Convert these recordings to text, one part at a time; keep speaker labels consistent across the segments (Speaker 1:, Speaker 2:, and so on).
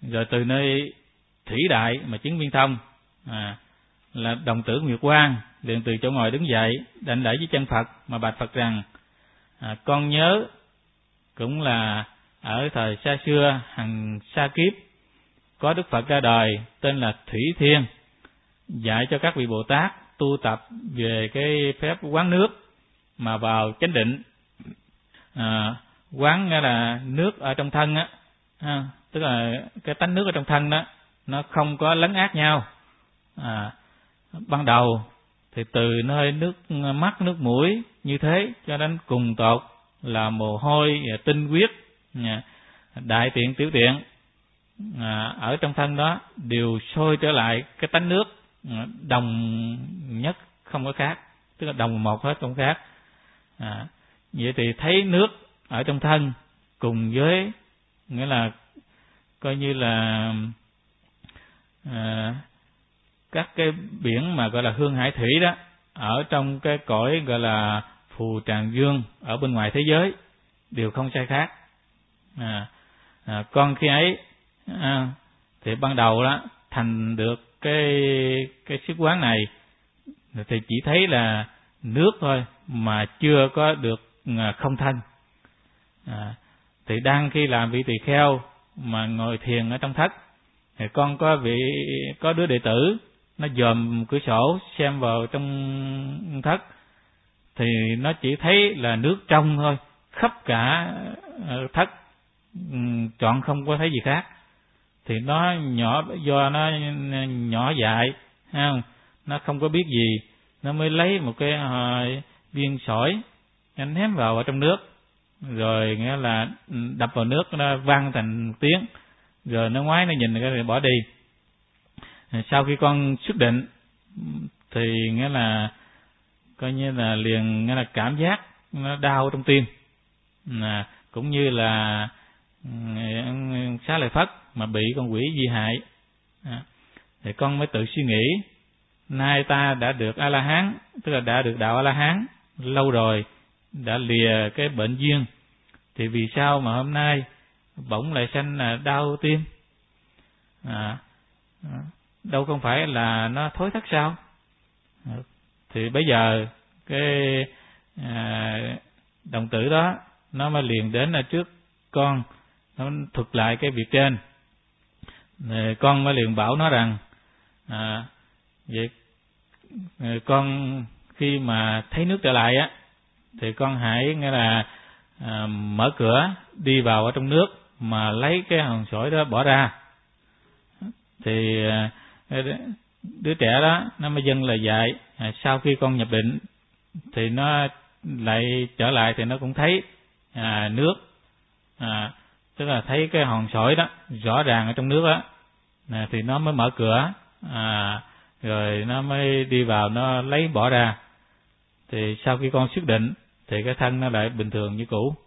Speaker 1: Rồi từ nơi thủy đại mà chứng viên thông, là đồng tử Nguyệt Quang liền từ chỗ ngồi đứng dậy, đảnh lễ với chân Phật mà bạch Phật rằng: con nhớ cũng là ở thời xa xưa hằng xa kiếp có Đức Phật ra đời tên là Thủy Thiên, dạy cho các vị Bồ Tát tu tập về cái phép quán nước mà vào chánh định. Quán nghĩa là nước ở trong thân á, tức là cái tánh nước ở trong thân đó nó không có lấn át nhau. Ban đầu thì từ nơi nước mắt, nước mũi như thế cho đến cùng tột là mồ hôi và tinh huyết, đại tiện, tiểu tiện, ở trong thân đó đều sôi trở lại cái tánh nước đồng nhất, không có khác, tức là đồng một hết, không khác. Vậy thì thấy nước ở trong thân cùng với nghĩa là coi như là các cái biển mà gọi là hương hải thủy đó, ở trong cái cõi gọi là phù tràng dương ở bên ngoài thế giới đều không sai khác. Con khi ấy thì ban đầu đó thành được cái sức quán này thì chỉ thấy là nước thôi mà chưa có được không thân. Thì đang khi làm vị tỳ kheo mà ngồi thiền ở trong thất, thì con có đứa đệ tử nó dòm cửa sổ xem vào trong thất, thì nó chỉ thấy là nước trong thôi, khắp cả thất chọn không có thấy gì khác. Thì nó nhỏ, do nó nhỏ dại, không, nó không có biết gì, nó mới lấy một cái viên sỏi anh ném vào ở trong nước, rồi nghĩa là đập vào nước, nó vang thành tiếng, rồi nó ngoái nó nhìn rồi bỏ đi. Sau khi con xuất định thì nghĩa là coi như là liền nghĩa là cảm giác nó đau trong tim, cũng như là Xá Lợi Phất mà bị con quỷ di hại. Thì con mới tự suy nghĩ, nay ta đã được A La Hán, tức là đã được đạo A La Hán lâu rồi, đã lìa cái bệnh duyên, thì vì sao mà hôm nay bỗng lại sanh là đau tim? Đâu không phải là nó thối thất sao? Thì bây giờ cái đồng tử đó nó mới liền đến ở trước con, nó thuật lại cái việc trên. Con mới liền bảo nó rằng vậy con khi mà thấy nước trở lại á, thì con hãy nghĩa là mở cửa đi vào ở trong nước mà lấy cái hòn sỏi đó bỏ ra. Thì đứa trẻ đó nó mới dâng lời dạy. Sau khi con nhập định thì nó lại trở lại, thì nó cũng thấy nước, tức là thấy cái hòn sỏi đó rõ ràng ở trong nước đó, thì nó mới mở cửa, rồi nó mới đi vào, nó lấy bỏ ra. Thì sau khi con xuất định thì cái thân nó lại bình thường như cũ.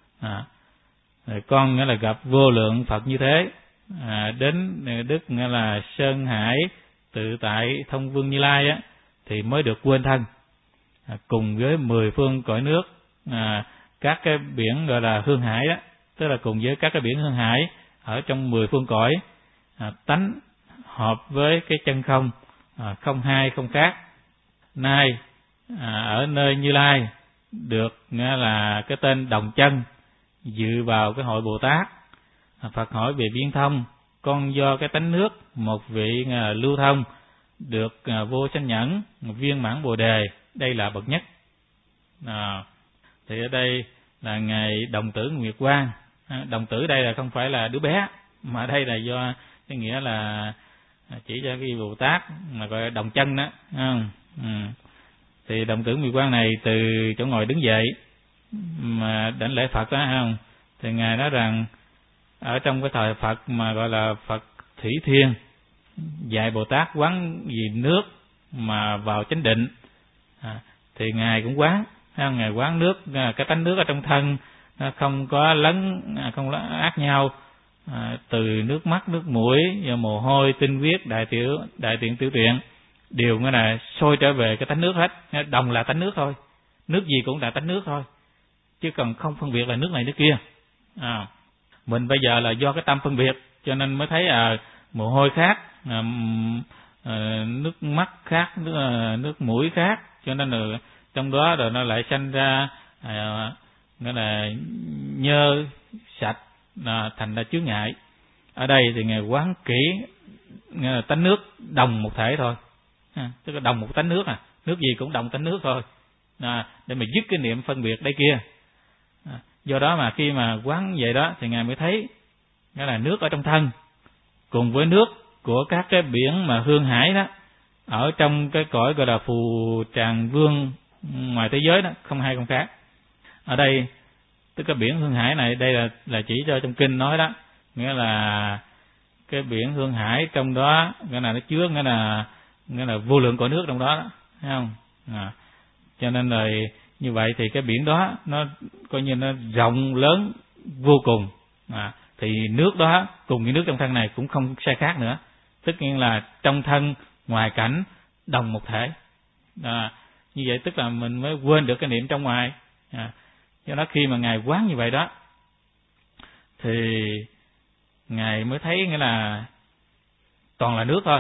Speaker 1: Rồi con nghĩa là gặp vô lượng Phật như thế, đến Đức nghĩa là Sơn Hải Tự Tại Thông Vương Như Lai á, thì mới được quên thân, cùng với 10 phương cõi nước, các cái biển gọi là hương hải đó, tức là cùng với các cái biển hương hải ở trong 10 phương cõi, tánh hợp với cái chân không, không hai không khác. Nay ở nơi Như Lai được nghĩa là cái tên Đồng Chân, dự vào cái hội Bồ Tát. Phật hỏi về viên thông, con do cái tánh nước một vị lưu thông, được vô sanh nhẫn, viên mãn Bồ Đề, đây là bậc nhất. Thì ở đây là ngài đồng tử Nguyệt Quang. Đồng tử đây là không phải là đứa bé, mà đây là do cái nghĩa là chỉ cho cái Bồ Tát mà gọi là Đồng Chân đó. Thì đồng tử Nguyệt Quang này từ chỗ ngồi đứng dậy mà đảnh lễ Phật đó, không? Thì ngài nói rằng ở trong cái thời Phật mà gọi là Phật Thủy Thiên, dạy Bồ Tát quán vì nước mà vào chánh định, thì ngài cũng quán, ngài quán nước, cái tánh nước ở trong thân nó không có không ác nhau, từ nước mắt, nước mũi, mồ hôi, tinh huyết, đại tiện, tiểu tiện đều nghĩa là sôi trở về cái tánh nước hết, đồng là tánh nước thôi, nước gì cũng là tánh nước thôi, chứ còn không phân biệt là nước này nước kia. Mình bây giờ là do cái tâm phân biệt, cho nên mới thấy mồ hôi khác, nước mắt khác, nước mũi khác, cho nên là trong đó rồi nó lại sanh ra nghĩa là nhơ sạch, thành ra chướng ngại. Ở đây thì Ngài quán kỹ nghĩa là tánh nước đồng một thể thôi, tức là đồng một tánh nước, nước gì cũng đồng tánh nước thôi, để mà dứt cái niệm phân biệt đây kia. Do đó mà khi mà quán vậy đó thì Ngài mới thấy nghĩa là nước ở trong thân cùng với nước của các cái biển mà hương hải đó, ở trong cái cõi gọi là phù tràng vương ngoài thế giới đó, không hay không khác. Ở đây tức cái biển hương hải này, đây là chỉ cho trong kinh nói đó, nghĩa là cái biển hương hải trong đó nghĩa là nó chứa nghĩa là vô lượng cõi nước trong đó, thấy không? Cho nên là như vậy thì cái biển đó nó coi như nó rộng lớn vô cùng, thì nước đó cùng với nước trong thân này cũng không sai khác nữa, tất nhiên là trong thân ngoài cảnh đồng một thể. Như vậy tức là mình mới quên được cái niệm trong ngoài. Do đó khi mà Ngài quán như vậy đó thì Ngài mới thấy nghĩa là toàn là nước thôi.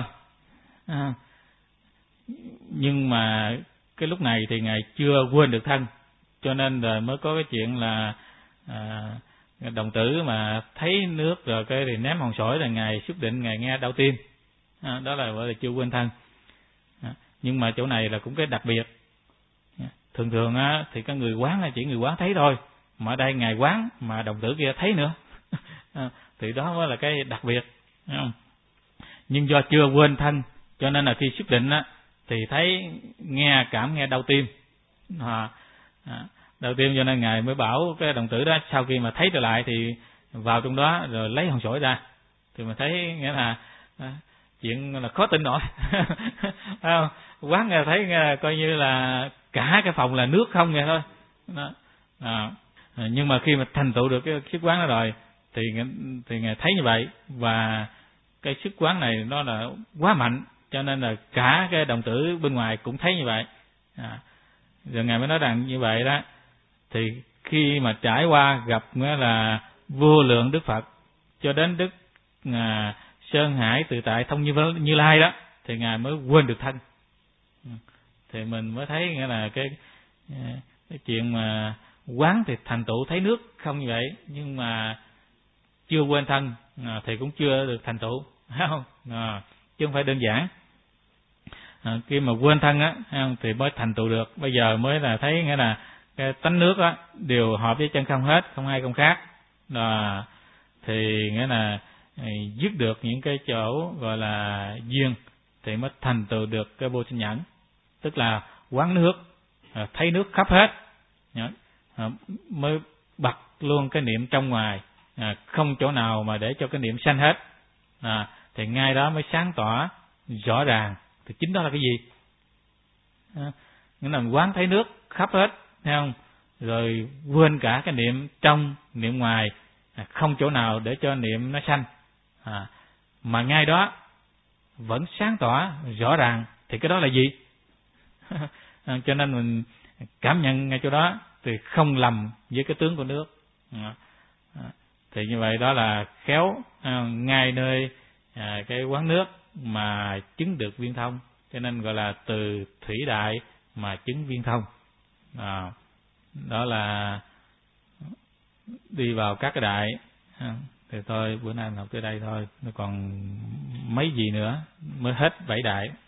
Speaker 1: Nhưng mà cái lúc này thì Ngài chưa quên được thân, cho nên rồi mới có cái chuyện là đồng tử mà thấy nước rồi cái thì ném hòn sỏi là Ngài xuất định Ngài nghe đau tim. Đó là gọi là chưa quên thân. Nhưng mà chỗ này là cũng cái đặc biệt. Thường thường á thì cái người quán là chỉ người quán thấy thôi, mà ở đây Ngài quán mà đồng tử kia thấy nữa. Thì đó mới là cái đặc biệt, thấy không? Nhưng do chưa quên thân cho nên là khi xuất định á thì thấy cảm nghe đau tim. Đau tim cho nên Ngài mới bảo cái đồng tử đó sau khi mà thấy trở lại thì vào trong đó rồi lấy hòn sỏi ra, thì mà thấy nghĩa là chuyện là khó tin nổi. Quán nghe thấy nghe, coi như là cả cái phòng là nước không nghe thôi. Nhưng mà khi mà thành tựu được cái sức quán đó rồi thì Ngài thấy như vậy, và cái sức quán này nó là quá mạnh, cho nên là cả cái đồng tử bên ngoài cũng thấy như vậy. Rồi Ngài mới nói rằng như vậy đó, thì khi mà trải qua gặp nghĩa là vô lượng Đức Phật cho đến Đức Sơn Hải Tự Tại Thông Như Lai đó, thì Ngài mới quên được thân. Thì mình mới thấy nghĩa là cái chuyện mà quán thì thành tựu thấy nước không như vậy, nhưng mà chưa quên thân thì cũng chưa được thành tựu, phải không? Chứ không phải đơn giản. Khi mà quên thân á thì mới thành tựu được. Bây giờ mới là thấy nghĩa là cái tánh nước á đều hợp với chân không hết, không ai không khác. Thì nghĩa là dứt được những cái chỗ gọi là duyên thì mới thành tựu được cái vô sinh nhẫn, tức là quán nước, thấy nước khắp hết, mới bật luôn cái niệm trong ngoài, không chỗ nào mà để cho cái niệm sanh hết. Thì ngay đó mới sáng tỏ rõ ràng. Thì chính đó là cái gì? Nghĩa là quán thấy nước khắp hết, thấy không? Rồi quên cả cái niệm trong niệm ngoài, không chỗ nào để cho niệm nó sanh, mà ngay đó vẫn sáng tỏ rõ ràng. Thì cái đó là gì? Cho nên mình cảm nhận ngay chỗ đó thì không lầm với cái tướng của nước. Thì như vậy đó là khéo ngay nơi cái quán nước mà chứng được viên thông, cho nên gọi là từ thủy đại mà chứng viên thông. Đó là đi vào các cái đại. Thì thôi bữa nay mình học tới đây thôi, nó còn mấy gì nữa mới hết 7 đại.